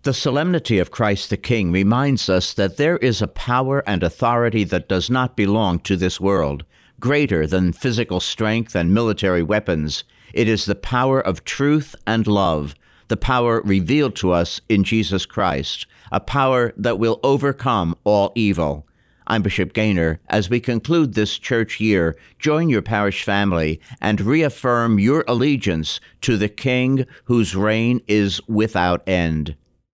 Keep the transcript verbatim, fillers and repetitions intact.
The solemnity of Christ the King reminds us that there is a power and authority that does not belong to this world, greater than physical strength and military weapons. It is the power of truth and love, the power revealed to us in Jesus Christ, a power that will overcome all evil. I'm Bishop Gaynor. As we conclude this church year, join your parish family and reaffirm your allegiance to the King whose reign is without end.